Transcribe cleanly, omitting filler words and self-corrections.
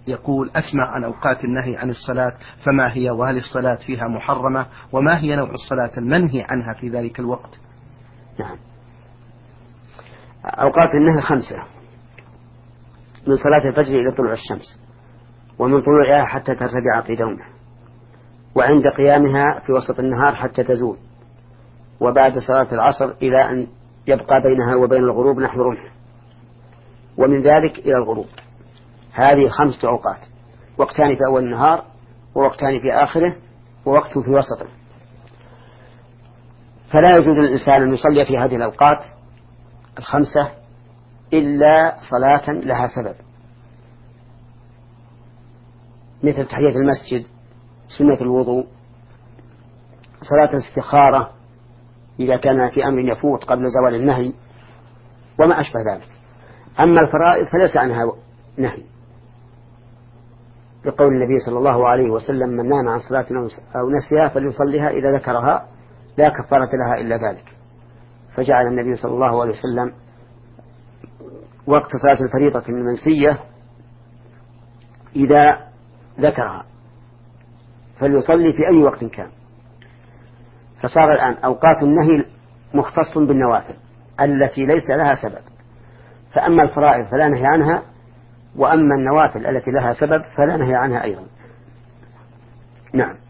يقول: أسمع عن أوقات النهي عن الصلاة، فما هي، وهل الصلاة فيها محرمة، وما هي نوع الصلاة المنهي عنها في ذلك الوقت؟ نعم. أوقات النهي 5: من صلاة الفجر إلى طلوع الشمس، ومن طلوعها حتى ترتفع قدومها، وعند قيامها في وسط النهار حتى تزول، وبعد صلاة العصر إلى أن يبقى بينها وبين الغروب نحو رمح، ومن ذلك إلى الغروب. هذه 5 أوقات: وقتان في أول النهار، ووقتان في آخره، ووقت في وسطه. فلا يجوز للإنسان أن يصلي في هذه الأوقات 5 إلا صلاة لها سبب، مثل تحية المسجد، سنة الوضوء، صلاة الاستخارة إذا كان في أمر يفوت قبل زوال النهي، وما أشبه ذلك. أما الفرائض فليس عنها نهي، بقول النبي صلى الله عليه وسلم: من نام عن صلاة أو نسيها فليصليها إذا ذكرها، لا كفارة لها إلا ذلك. فجعل النبي صلى الله عليه وسلم وقت صلاة الفريضة من المنسية إذا ذكرها، فليصلي في أي وقت كان. فصار الآن أوقات النهي مختص بالنوافل التي ليس لها سبب، فأما الفرائض فلا نهي عنها، وأما النوافل التي لها سبب فلا نهي عنها أيضا. نعم.